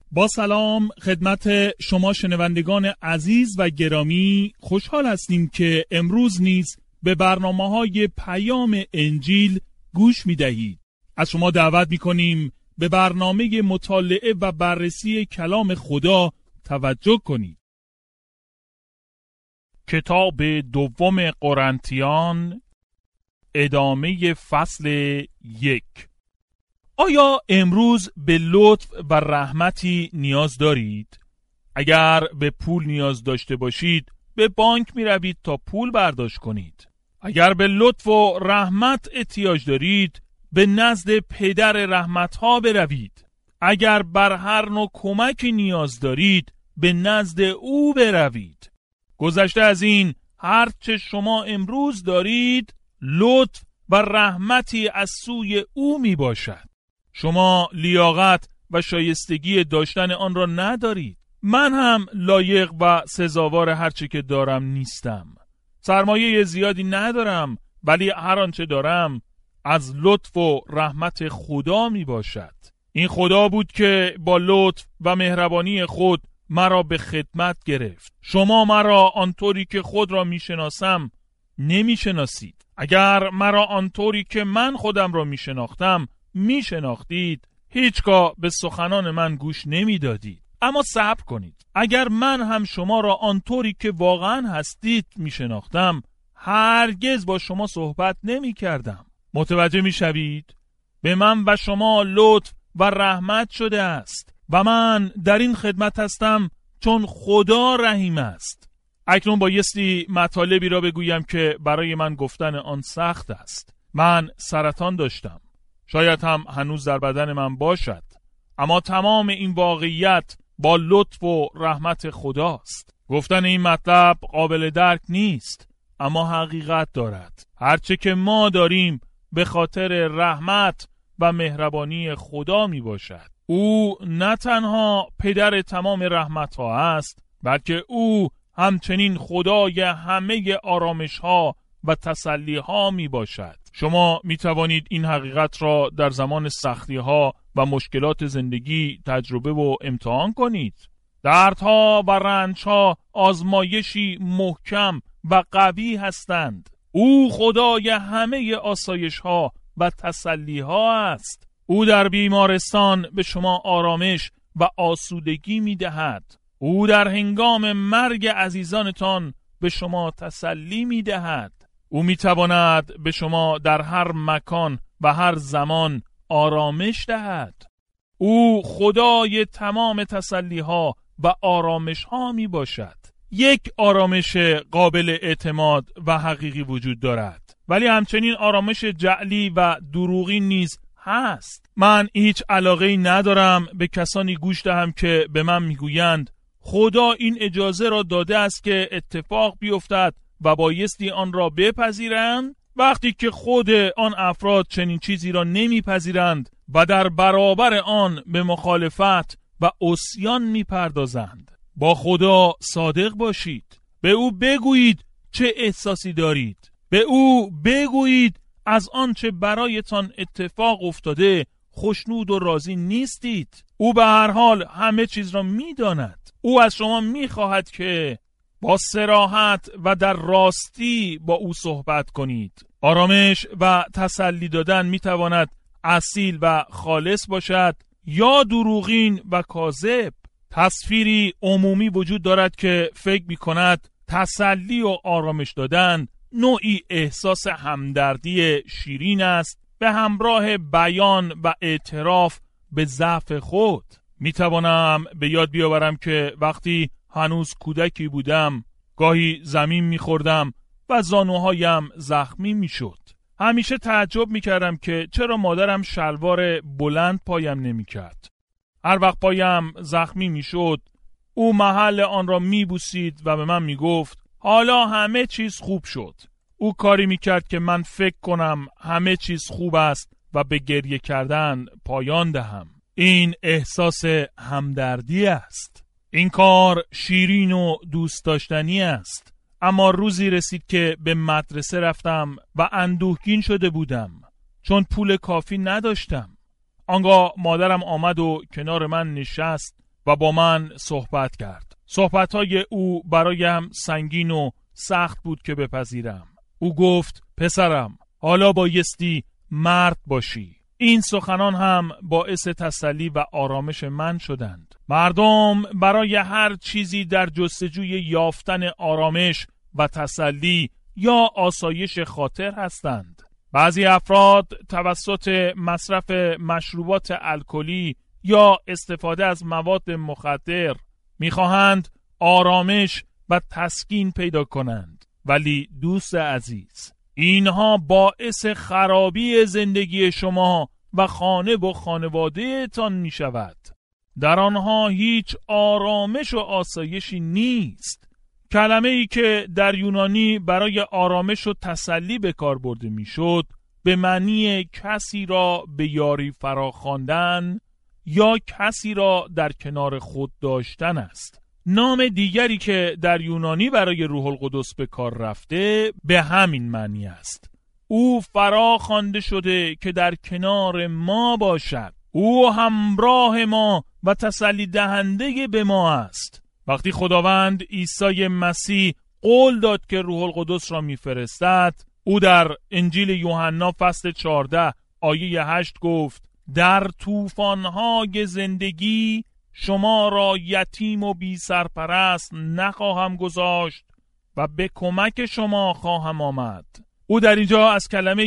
با سلام خدمت شما شنوندگان عزیز و گرامی، خوشحال هستیم که امروز نیز به برنامه‌های پیام انجیل گوش می‌دهید. از شما دعوت می‌کنیم به برنامه مطالعه و بررسی کلام خدا توجه کنید. کتاب دوم قرنتیان، ادامه فصل 1. آیا امروز به لطف و رحمتی نیاز دارید؟ اگر به پول نیاز داشته باشید، به بانک می روید تا پول برداشت کنید. اگر به لطف و رحمت احتیاج دارید، به نزد پدر رحمتها بروید. اگر بر هر نوع کمکی نیاز دارید، به نزد او بروید. گذشته از این، هر چه شما امروز دارید، لطف و رحمتی از سوی او می باشد. شما لیاقت و شایستگی داشتن آن را ندارید. من هم لایق و سزاوار هر چه که دارم نیستم. سرمایه زیادی ندارم، ولی هر آنچه دارم از لطف و رحمت خدا می باشد. این خدا بود که با لطف و مهربانی خود مرا به خدمت گرفت. شما مرا آنطوری که خود را می شناسم نمی شناسید. اگر مرا آنطوری که من خودم را می شناختم می شناختید، هیچگاه به سخنان من گوش نمی دادید. اما صبر کنید. اگر من هم شما را آنطوری که واقعا هستید می شناختم، هرگز با شما صحبت نمی کردم. متوجه می شوید؟ به من و شما لطف و رحمت شده است و من در این خدمت هستم چون خدا رحیم است. اکنون بایستی مطالبی را بگویم که برای من گفتن آن سخت است. من سرطان داشتم. شاید هم هنوز در بدن من باشد، اما تمام این واقعیت با لطف و رحمت خداست. گفتن این مطلب قابل درک نیست، اما حقیقت دارد. هرچه که ما داریم به خاطر رحمت و مهربانی خدا می باشد. او نه تنها پدر تمام رحمت ها است، بلکه او همچنین خدای همه آرامش ها و تسلی ها می باشد. شما می توانید این حقیقت را در زمان سختی ها و مشکلات زندگی تجربه و امتحان کنید. دردها و رنج ها آزمایشی محکم و قوی هستند. او خدای همه آسایش ها و تسلی ها است. او در بیمارستان به شما آرامش و آسودگی می دهد. او در هنگام مرگ عزیزانتان به شما تسلی می دهد. او می تواند به شما در هر مکان و هر زمان آرامش دهد. او خدای تمام تسلی ها و آرامش ها می باشد. یک آرامش قابل اعتماد و حقیقی وجود دارد، ولی همچنین آرامش جعلی و دروغی نیز هست. من هیچ علاقه‌ای ندارم به کسانی گوش دهم که به من میگویند خدا این اجازه را داده است که اتفاق بیفتد و بایستی آن را بپذیرند، وقتی که خود آن افراد چنین چیزی را نمیپذیرند و در برابر آن به مخالفت و عصیان میپردازند. با خدا صادق باشید. به او بگویید چه احساسی دارید. به او بگویید از آنچه برایتان اتفاق افتاده خوشنود و راضی نیستید. او به هر حال همه چیز را میداند. او از شما میخواهد که با صراحت و در راستی با او صحبت کنید. آرامش و تسلی دادن میتواند اصیل و خالص باشد یا دروغین و کاذب. تصویری عمومی وجود دارد که فکر میکند تسلی و آرامش دادن نوعی احساس همدردی شیرین است به همراه بیان و اعتراف به ضعف خود. میتوانم به یاد بیاورم که وقتی هنوز کودکی بودم گاهی زمین میخوردم و زانوهایم زخمی میشد. همیشه تعجب میکردم که چرا مادرم شلوار بلند پایم نمیکرد. هر وقت پایم زخمی میشد او محل آن را میبوسید و به من میگفت حالا همه چیز خوب شد. او کاری میکرد که من فکر کنم همه چیز خوب است و به گریه کردن پایان دهم. این احساس همدردی است. این کار شیرین و دوست داشتنی است. اما روزی رسید که به مدرسه رفتم و اندوهگین شده بودم چون پول کافی نداشتم. آنگاه مادرم آمد و کنار من نشست و با من صحبت کرد. صحبت‌های او برایم سنگین و سخت بود که بپذیرم. او گفت: پسرم، حالا بایستی مرد باشی. این سخنان هم باعث تسلی و آرامش من شدند. مردم برای هر چیزی در جستجوی یافتن آرامش و تسلی یا آسایش خاطر هستند. بعضی افراد توسط مصرف مشروبات الکلی یا استفاده از مواد مخدر می‌خواهند آرامش و تسکین پیدا کنند. ولی دوست عزیز، اینها باعث خرابی زندگی شما و خانه و خانواده تان می شود. در آنها هیچ آرامش و آسایشی نیست. کلمه ای که در یونانی برای آرامش و تسلی به کار برده می شد به معنی کسی را به یاری فراخواندن یا کسی را در کنار خود داشتن است. نام دیگری که در یونانی برای روح القدس به کار رفته به همین معنی است. او فرا خوانده شده که در کنار ما باشد. او همراه ما و تسلی دهنده به ما است. وقتی خداوند عیسی مسیح قول داد که روح القدس را میفرستد، او در انجیل یوحنا فصل 14 آیه 8 گفت: در طوفان‌های زندگی شما را یتیم و بی سرپرست نخواهم گذاشت و به کمک شما خواهم آمد. او در اینجا از کلمه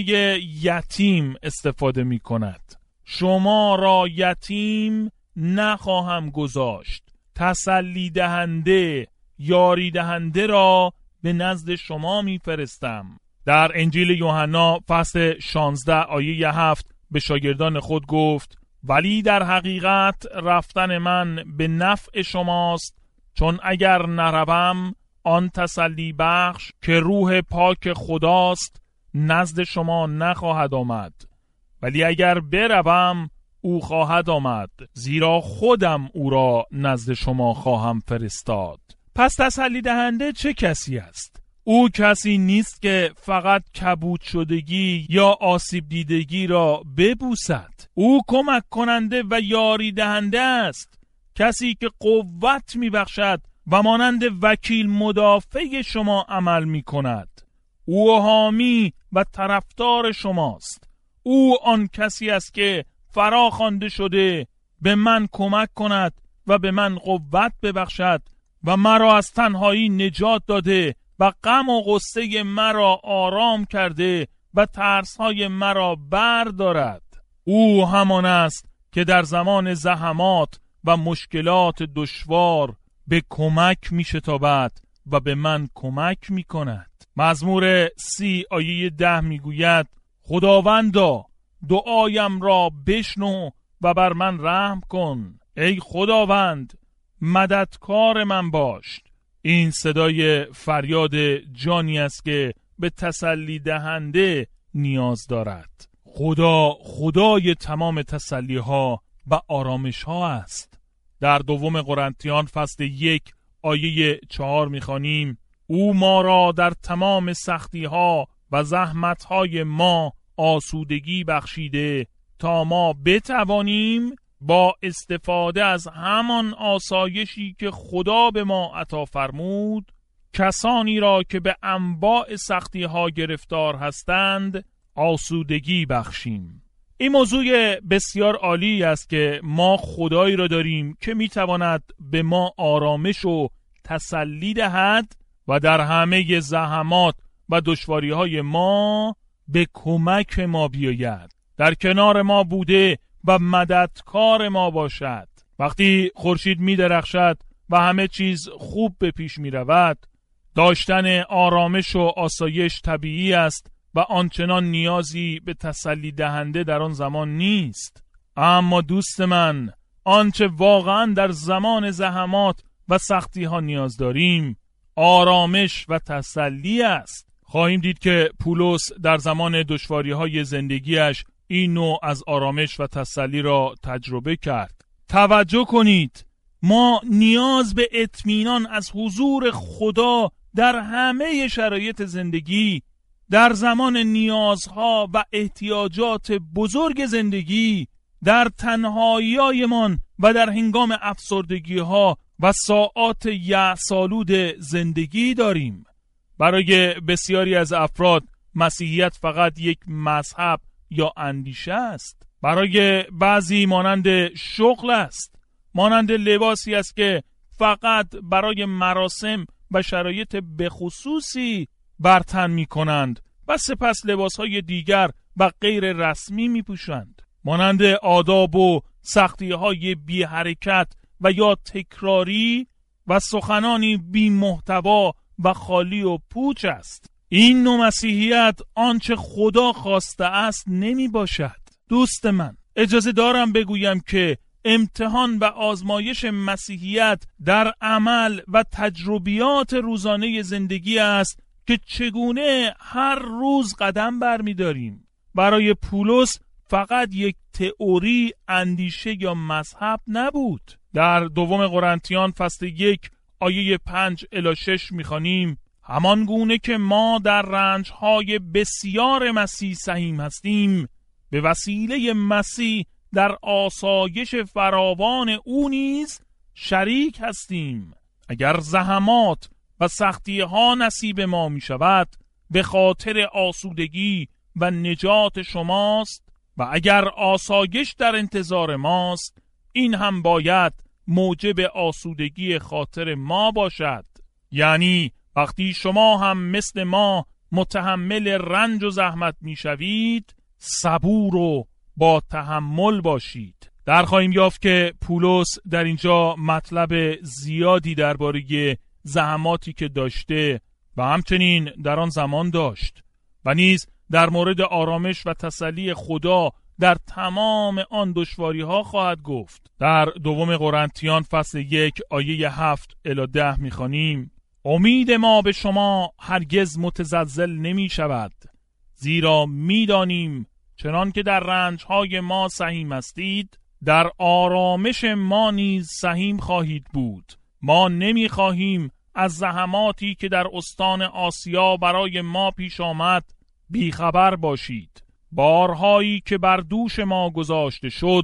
یتیم استفاده می کند. شما را یتیم نخواهم گذاشت. تسلی دهنده، یاری دهنده را به نزد شما می فرستم. در انجیل یوحنا فصل 16 آیه 7 به شاگردان خود گفت: ولی در حقیقت رفتن من به نفع شماست، چون اگر نروم آن تسلی بخش که روح پاک خداست نزد شما نخواهد آمد، ولی اگر بروم او خواهد آمد، زیرا خودم او را نزد شما خواهم فرستاد. پس تسلی دهنده چه کسی است؟ او کسی نیست که فقط کبود شدگی یا آسیب دیدگی را ببوسد. او کمک کننده و یاری دهنده است، کسی که قوت میبخشد و مانند وکیل مدافع شما عمل میکند. او حامی و طرفدار شماست. او آن کسی است که فرا خوانده شده به من کمک کند و به من قوت ببخشد و مرا از تنهایی نجات داده و غم و غصه مرا آرام کرده و ترسهای مرا بردارد. او همان است که در زمان زحمات و مشکلات دشوار به کمک می شتابد و به من کمک می کند. مزمور 30 آیه 10 می گوید: خداوندا دعایم را بشنو و بر من رحم کن. ای خداوند مددکار من باش. این صدای فریاد جانی است که به تسلی دهنده نیاز دارد. خدا خدای تمام تسلی ها و آرامش ها است. در دوم قرنتیان فصل 1 آیه 4 می‌خوانیم: او ما را در تمام سختی ها و زحمت های ما آسودگی بخشیده تا ما بتوانیم با استفاده از همان آسایشی که خدا به ما عطا فرمود کسانی را که به انواع سختی ها گرفتار هستند آسودگی بخشیم. این موضوع بسیار عالی است که ما خدایی را داریم که میتواند به ما آرامش و تسلی دهد و در همه زحمات و دشواری های ما به کمک ما بیاید، در کنار ما بوده و مددکار ما باشد. وقتی خورشید می درخشد و همه چیز خوب به پیش می رود، داشتن آرامش و آسایش طبیعی است و آنچنان نیازی به تسلی دهنده در آن زمان نیست. اما دوست من، آنچه واقعا در زمان زحمات و سختی ها نیاز داریم آرامش و تسلی است. خواهیم دید که پولس در زمان دشواری های زندگیش این نوع از آرامش و تسلی را تجربه کرد. توجه کنید، ما نیاز به اطمینان از حضور خدا در همه شرایط زندگی، در زمان نیازها و احتیاجات بزرگ زندگی در تنهایی‌هایمان و در هنگام افسردگی‌ها و ساعات یأس‌آلود زندگی داریم. برای بسیاری از افراد مسیحیت فقط یک مذهب یا اندیشه است. برای بعضی مانند شغل است، مانند لباسی است که فقط برای مراسم و شرایط بخصوصی برتن می کنند و سپس لباسهای دیگر و غیر رسمی می پوشند، مانند آداب و سختی های بی حرکت و یا تکراری و سخنانی بی محتوا و خالی و پوچ است. این نوع مسیحیت آنچه خدا خواسته است نمی باشد. دوست من، اجازه دارم بگویم که امتحان و آزمایش مسیحیت در عمل و تجربیات روزانه زندگی است که چگونه هر روز قدم برمی داریم. برای پولس فقط یک تئوری، اندیشه یا مذهب نبود. در دوم قرنتیان فصل 1 آیه 5 الی 6 می‌خوانیم: همان گونه که ما در رنج‌های بسیار مسیح سهیم هستیم، به وسیله مسیح در آسایش فراوان او نیز شریک هستیم. اگر زحمات و سختی‌ها نصیب ما می‌شود، به خاطر آسودگی و نجات شماست، و اگر آسایش در انتظار ماست، این هم باید موجب آسودگی خاطر ما باشد. یعنی وقتی شما هم مثل ما متحمل رنج و زحمت میشوید، صبور و با تحمل باشید. در خواهیم یافت که پولس در اینجا مطلب زیادی درباره زحماتی که داشته و همچنین در آن زمان داشت و نیز در مورد آرامش و تسلی خدا در تمام آن دشواری ها خواهد گفت. در دوم قرنتیان فصل 1 آیه 7 الی 10 می‌خوانیم: امید ما به شما هرگز متزلزل نمی شود، زیرا می‌دانیم چنان که در رنج‌های ما سهیم هستید، در آرامش ما نیز سهیم خواهید بود. ما نمی‌خواهیم از زحماتی که در استان آسیا برای ما پیش آمد بیخبر باشید. بارهایی که بر دوش ما گذاشته شد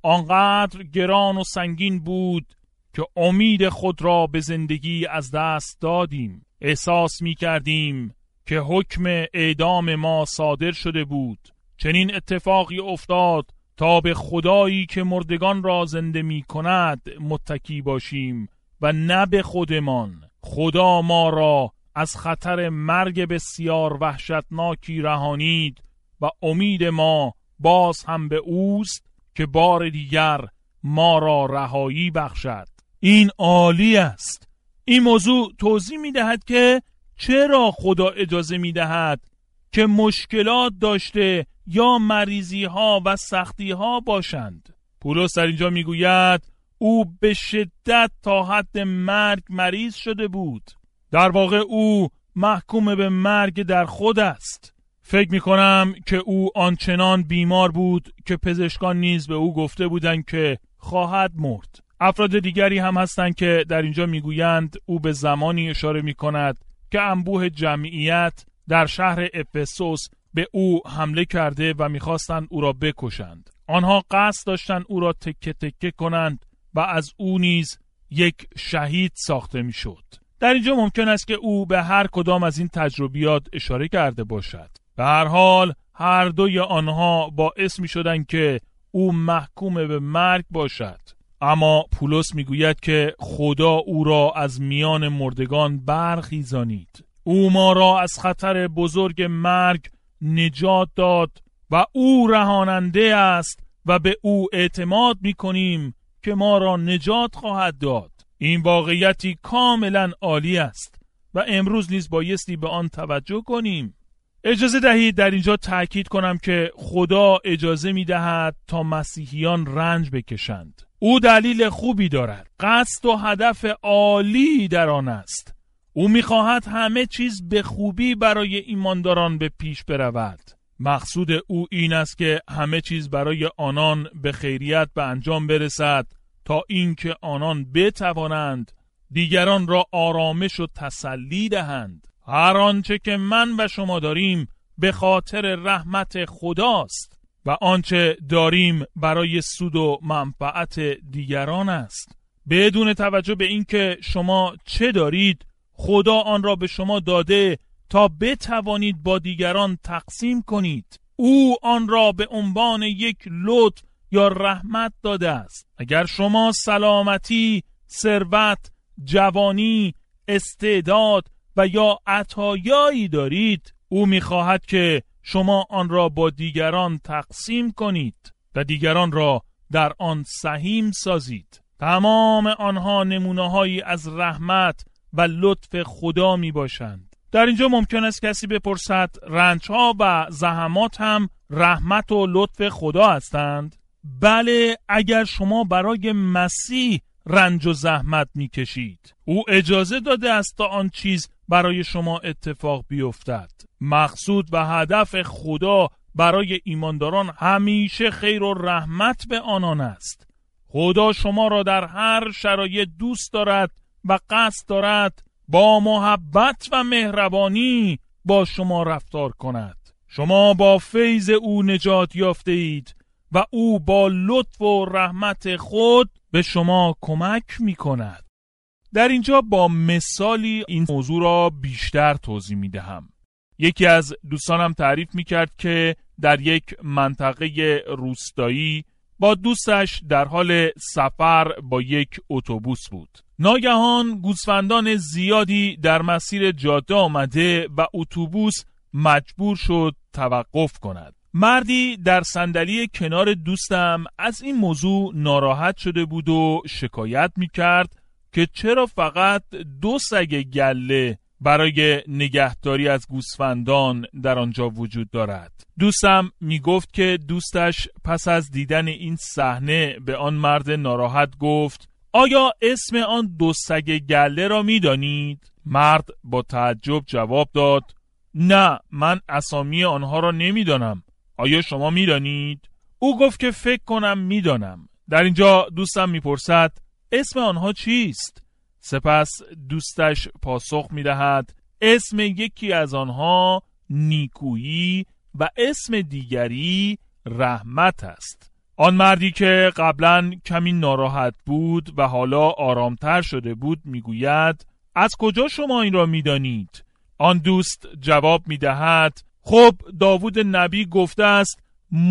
آنقدر گران و سنگین بود که امید خود را به زندگی از دست دادیم. احساس می کردیم که حکم اعدام ما صادر شده بود. چنین اتفاقی افتاد تا به خدایی که مردگان را زنده می کند متکی باشیم و نه به خودمان. خدا ما را از خطر مرگ بسیار وحشتناکی رهانید و امید ما باز هم به اوست که بار دیگر ما را رهایی بخشد. این عالی است. این موضوع توضیح می دهد که چرا خدا اجازه می دهد که مشکلات داشته یا مریضی ها و سختی ها باشند. پولس در اینجا می گوید او به شدت تا حد مرگ مریض شده بود. در واقع او محکوم به مرگ در خود است. فکر می کنم که او آنچنان بیمار بود که پزشکان نیز به او گفته بودند که خواهد مرد. افراد دیگری هم هستند که در اینجا می گویند او به زمانی اشاره می کند که انبوه جمعیت در شهر افسوس به او حمله کرده و می خواستند او را بکشند. آنها قصد داشتند او را تکه تکه کنند و از او نیز یک شهید ساخته می شد. در اینجا ممکن است که او به هر کدام از این تجربیات اشاره کرده باشد. به هر حال هر دوی آنها باعث می شدند که او محکوم به مرگ باشد. اما پولس می گوید که خدا او را از میان مردگان برخیزانید. او ما را از خطر بزرگ مرگ نجات داد و او رهاننده است و به او اعتماد می کنیم که ما را نجات خواهد داد. این واقعیتی کاملا عالی است و امروز نیز بایستی به آن توجه کنیم. اجازه دهید در اینجا تأکید کنم که خدا اجازه می دهد تا مسیحیان رنج بکشند. او دلیل خوبی دارد. قصد و هدف عالی در آن است. او می خواهد همه چیز به خوبی برای ایمانداران به پیش برود. مقصود او این است که همه چیز برای آنان به خیریت به انجام برسد تا اینکه آنان بتوانند دیگران را آرامش و تسلی دهند. هر آنچه که من و شما داریم به خاطر رحمت خداست. و آنچه داریم برای سود و منفعت دیگران است. بدون توجه به اینکه شما چه دارید، خدا آن را به شما داده تا بتوانید با دیگران تقسیم کنید. او آن را به عنوان یک لطف یا رحمت داده است. اگر شما سلامتی، ثروت، جوانی، استعداد و یا عطایایی دارید، او می‌خواهد که شما آن را با دیگران تقسیم کنید و دیگران را در آن سهیم سازید. تمام آنها نمونه‌هایی از رحمت و لطف خدا میباشند. در اینجا ممکن است کسی بپرسد رنج‌ها و زحمات هم رحمت و لطف خدا هستند؟ بله، اگر شما برای مسیح رنج و زحمت میکشید، او اجازه داده است تا آن چیز برای شما اتفاق بیفتد. مقصود و هدف خدا برای ایمانداران همیشه خیر و رحمت به آنان است. خدا شما را در هر شرایط دوست دارد و قصد دارد با محبت و مهربانی با شما رفتار کند. شما با فیض او نجات یافته اید و او با لطف و رحمت خود به شما کمک می کند. در اینجا با مثالی این موضوع را بیشتر توضیح می دهم. یکی از دوستانم تعریف می کرد که در یک منطقه روستایی با دوستش در حال سفر با یک اتوبوس بود. ناگهان گوسفندان زیادی در مسیر جاده آمده و اتوبوس مجبور شد توقف کند. مردی در صندلی کنار دوستم از این موضوع ناراحت شده بود و شکایت می‌کرد که چرا فقط 2 سگ گله برای نگهداری از گوسفندان در آنجا وجود دارد. دوستم میگفت که دوستش پس از دیدن این صحنه به آن مرد ناراحت گفت آیا اسم آن 2 سگ گله را میدانید؟ مرد با تعجب جواب داد نه، من اسامی آنها را نمیدانم. آیا شما میدانید؟ او گفت که فکر کنم میدانم. در اینجا دوستم میپرسد اسم آنها چیست؟ سپس دوستش پاسخ میدهد اسم یکی از آنها نیکویی و اسم دیگری رحمت است. آن مردی که قبلا کمی ناراحت بود و حالا آرامتر شده بود میگوید از کجا شما این را میدانید؟ آن دوست جواب میدهد خب داوود نبی گفته است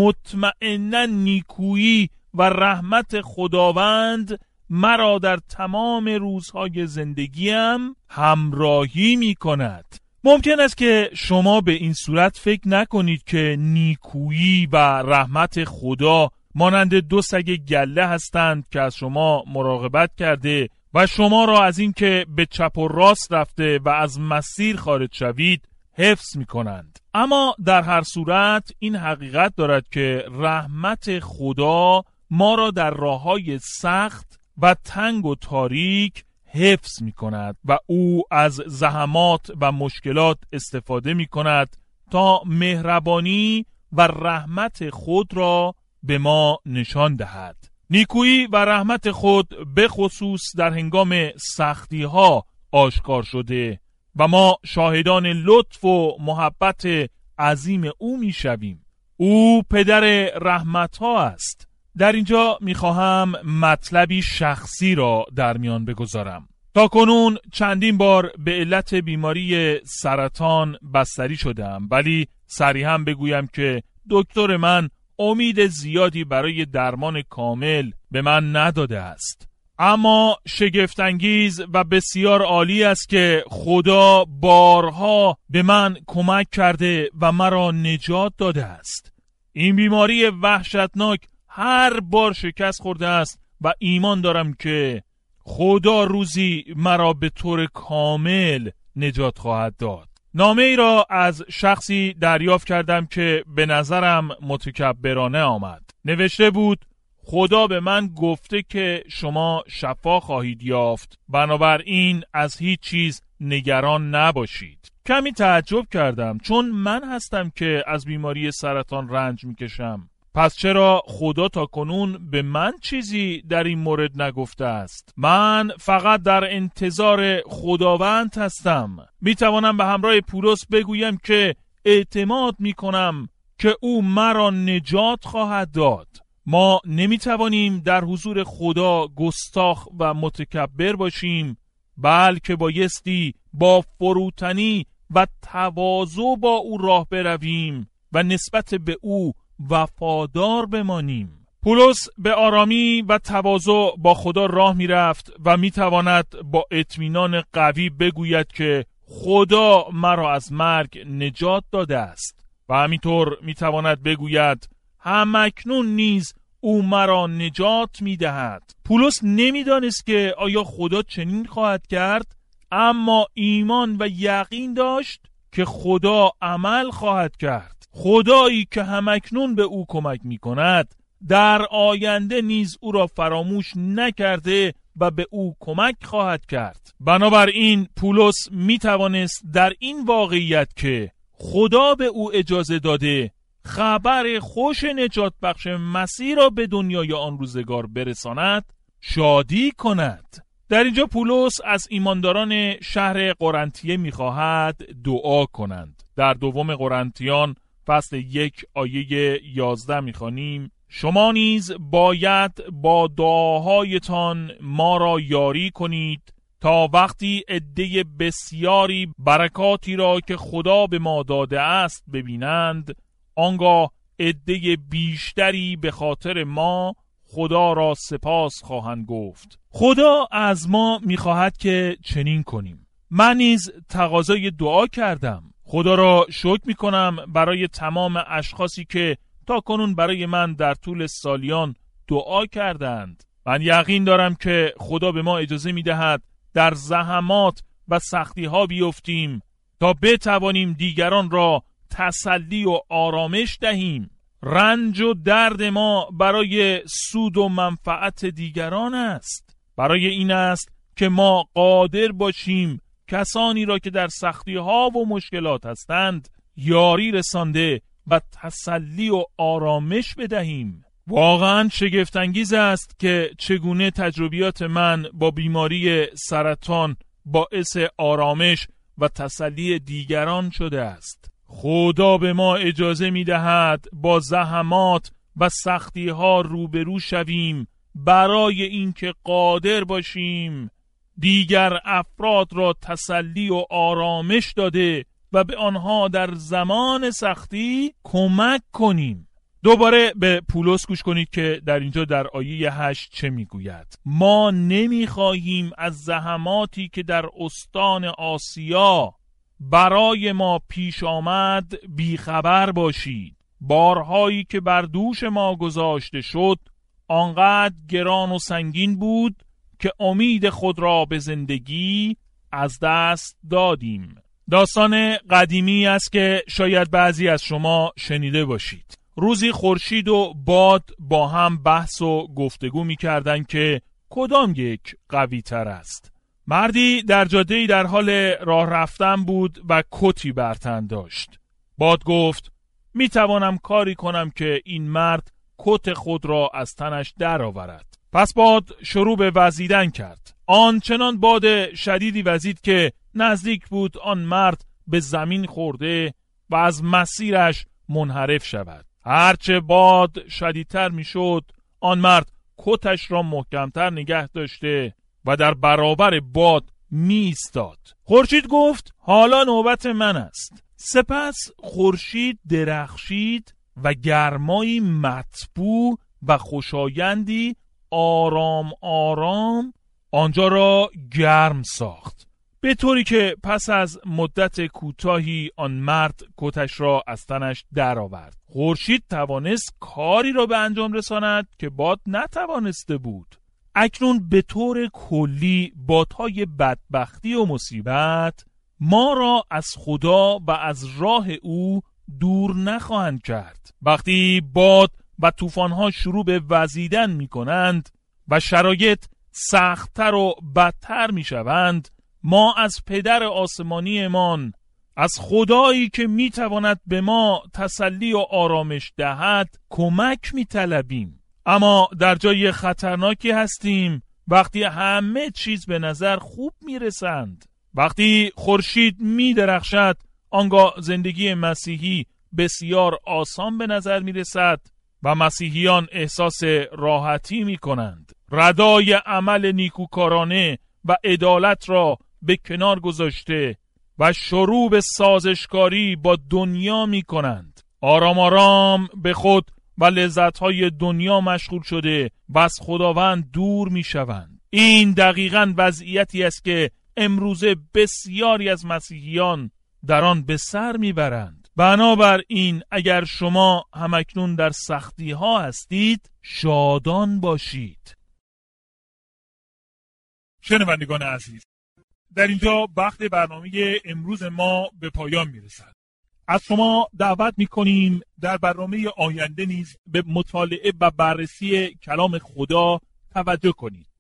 مطمئنا نیکویی و رحمت خداوند مرا در تمام روزهای زندگیم همراهی می کند. ممکن است که شما به این صورت فکر نکنید که نیکویی و رحمت خدا مانند 2 سگ گله هستند که از شما مراقبت کرده و شما را از این که به چپ و راست رفته و از مسیر خارج شوید حفظ می کنند. اما در هر صورت این حقیقت دارد که رحمت خدا ما را در راه‌های سخت و تنگ و تاریک حفظ می کند و او از زحمات و مشکلات استفاده می کند تا مهربانی و رحمت خود را به ما نشان دهد. نیکویی و رحمت خود به خصوص در هنگام سختی ها آشکار شده و ما شاهدان لطف و محبت عظیم او می شویم. او پدر رحمت ها است. در اینجا می خواهم مطلبی شخصی را در میان بگذارم. تا کنون چندین بار به علت بیماری سرطان بستری شدم، ولی صریحاً بگویم که دکتر من امید زیادی برای درمان کامل به من نداده است. اما شگفت‌انگیز و بسیار عالی است که خدا بارها به من کمک کرده و مرا نجات داده است. این بیماری وحشتناک هر بار شکست خورده است و ایمان دارم که خدا روزی مرا به طور کامل نجات خواهد داد. نامه ای را از شخصی دریافت کردم که به نظرم متکبرانه آمد. نوشته بود خدا به من گفته که شما شفا خواهید یافت، بنابراین از هیچ چیز نگران نباشید. کمی تعجب کردم چون من هستم که از بیماری سرطان رنج میکشم. پس چرا خدا تا کنون به من چیزی در این مورد نگفته است؟ من فقط در انتظار خداوند هستم. میتوانم به همراه پولس بگویم که اعتماد میکنم که او مرا نجات خواهد داد. ما نمیتوانیم در حضور خدا گستاخ و متکبر باشیم، بلکه بایستی با فروتنی و تواضع با او راه برویم و نسبت به او وفادار بمانیم. پولس به آرامی و تواضع با خدا راه می رفت و می تواند با اطمینان قوی بگوید که خدا مرا از مرگ نجات داده است و همینطور می تواند بگوید همکنون نیز او مرا نجات می دهد. پولس نمی دانست که آیا خدا چنین خواهد کرد، اما ایمان و یقین داشت که خدا عمل خواهد کرد. خدایی که همکنون به او کمک می کند در آینده نیز او را فراموش نکرده و به او کمک خواهد کرد. بنابراین پولس می توانست در این واقعیت که خدا به او اجازه داده خبر خوش نجات بخش مسیح را به دنیای آن روزگار برساند شادی کند. در اینجا پولس از ایمانداران شهر قرنتیه می خواهد دعا کنند. در دوم قرنتیان فصل 1 آیه 11 می خوانیم شما نیز باید با دعاهایتان ما را یاری کنید تا وقتی عده بسیاری برکاتی را که خدا به ما داده است ببینند، آنگاه عده بیشتری به خاطر ما خدا را سپاس خواهند گفت. خدا از ما می‌خواهد که چنین کنیم. من نیز تقاضای دعا کردم. خدا را شکر می‌کنم برای تمام اشخاصی که تا کنون برای من در طول سالیان دعا کردند. من یقین دارم که خدا به ما اجازه می‌دهد در زحمات و سختی‌ها بیفتیم تا بتوانیم دیگران را تسلی و آرامش دهیم. رنج و درد ما برای سود و منفعت دیگران است. برای این است که ما قادر باشیم کسانی را که در سختی‌ها و مشکلات هستند یاری رسانده و تسلی و آرامش بدهیم. واقعاً شگفت‌انگیز است که چگونه تجربیات من با بیماری سرطان باعث آرامش و تسلی دیگران شده است. خدا به ما اجازه می دهد با زحمات و سختی ها روبرو شویم برای اینکه قادر باشیم دیگر افراد را تسلی و آرامش داده و به آنها در زمان سختی کمک کنیم. دوباره به پولس گوش کنید که در اینجا در آیه 8 چه میگوید. ما نمیخواهیم از زحماتی که در استان آسیا برای ما پیش آمد بیخبر باشید. بارهایی که بر دوش ما گذاشته شد آنقدر گران و سنگین بود که امید خود را به زندگی از دست دادیم. داستان قدیمی است که شاید بعضی از شما شنیده باشید. روزی خورشید و باد با هم بحث و گفتگو می کردن که کدام یک قوی تر است. مردی در جاده‌ای در حال راه رفتن بود و کتی بر تن داشت. باد گفت می توانم کاری کنم که این مرد کت خود را از تنش در آورد. پس باد شروع به وزیدن کرد. آنچنان باد شدیدی وزید که نزدیک بود آن مرد به زمین خورده و از مسیرش منحرف شود. هرچه باد شدیدتر می شد آن مرد کتش را محکمتر نگه داشته و در برابر باد می ایستاد. خورشید گفت حالا نوبت من است. سپس خورشید درخشید و گرمایی مطبوع و خوشایندی آرام آرام آنجا را گرم ساخت، به طوری که پس از مدت کوتاهی آن مرد کتش را از تنش درآورد. خورشید توانست کاری را به انجام رساند که باد نتوانسته بود. اکنون به طور کلی بادهای بدبختی و مصیبت ما را از خدا و از راه او دور نخواهند کرد. وقتی باد و طوفان‌ها شروع به وزیدن می‌کنند و شرایط سخت‌تر و بدتر می‌شوند، ما از پدر آسمانیمان، از خدایی که می‌تواند به ما تسلی و آرامش دهد کمک می‌طلبیم. اما در جای خطرناکی هستیم وقتی همه چیز به نظر خوب می‌رسند. وقتی خورشید می‌درخشد آنگاه زندگی مسیحی بسیار آسان به نظر می رسد و مسیحیان احساس راحتی می کنند. ردای عمل نیکوکارانه و عدالت را به کنار گذاشته و شروع به سازشکاری با دنیا می کنند. آرام آرام به خود و لذت‌های دنیا مشغول شده و از خداوند دور می شوند. این دقیقاً وضعیتی است که امروزه بسیاری از مسیحیان در آن به سر میبرند. بنابراین اگر شما همکنون در سختی ها هستید، شادان باشید. شنوندگان عزیز، در اینجا وقت برنامه امروز ما به پایان میرسد. از شما دعوت میکنیم در برنامه آینده نیز به مطالعه و بررسی کلام خدا توجه کنید.